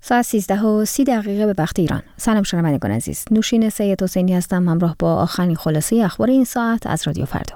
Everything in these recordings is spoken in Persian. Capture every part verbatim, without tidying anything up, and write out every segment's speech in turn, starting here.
ساعت سیزده و سی دقیقه به وقت ایران. سلام شنوندگان عزیز. نوشین سید حسینی هستم همراه با آخرین خلاصه اخبار این ساعت از رادیو فردا.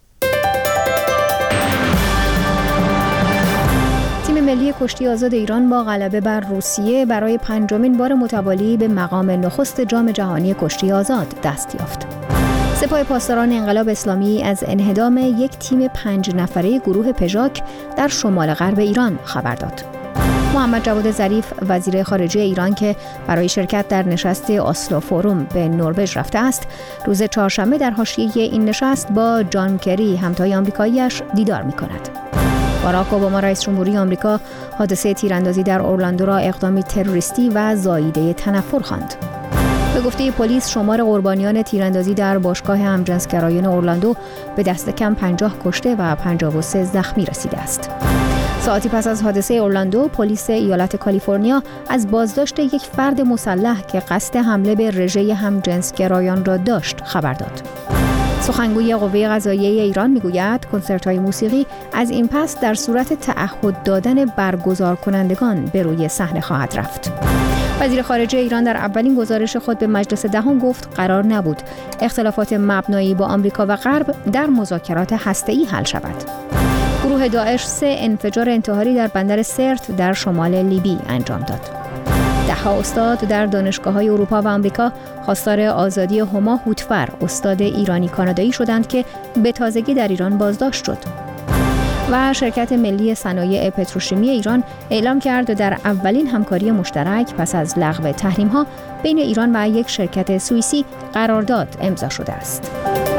تیم ملی کشتی آزاد ایران با غلبه بر روسیه برای پنجمین بار متوالی به مقام نخست جام جهانی کشتی آزاد دست یافت. سپاه پاسداران انقلاب اسلامی از انهدام یک تیم پنج نفره گروه پژاک در شمال غرب ایران خبر داد. محمد جواد ظریف وزیر خارجه ایران که برای شرکت در نشست اسلو فوروم به نروژ رفته است، روز چهارشنبه در حاشیه این نشست با جان کری همتای آمریکایی‌اش دیدار می‌کند. باراک اوباما رئیس جمهوری آمریکا حادثه تیراندازی در اورلاندو را اقدامی تروریستی و زاییده تنفر خواند. به گفته پلیس شمار قربانیان تیراندازی در باشگاه همجنسگرایان اورلاندو به دست کم پنجاه کشته و پنجاه و سه زخمی رسیده است. ساعتی پس از حادثه اورلاندو، پلیس ایالت کالیفرنیا از بازداشت یک فرد مسلح که قصد حمله به رژه همجنسگرایان را داشت خبر داد. سخنگوی قوه قضاییه ایران میگوید کنسرت‌های موسیقی از این پس در صورت تعهد دادن برگزار کنندگان به روی صحنه خواهد رفت. وزیر خارجه ایران در اولین گزارش خود به مجلس دهم گفت قرار نبود اختلافات مبنایی با آمریکا و غرب در مذاکرات هسته‌ای حل شود. گروه داعش سه انفجار انتحاری در بندر سرت در شمال لیبی انجام داد. ده‌ها استاد در دانشگاه‌های اروپا و آمریکا خواستار آزادی هما هوتفر، استاد ایرانی کانادایی شدند که به تازگی در ایران بازداشت شد. و شرکت ملی صنایع پتروشیمی ایران اعلام کرد در اولین همکاری مشترک پس از لغو تحریم‌ها بین ایران و یک شرکت سوئیسی قرارداد امضا شده است.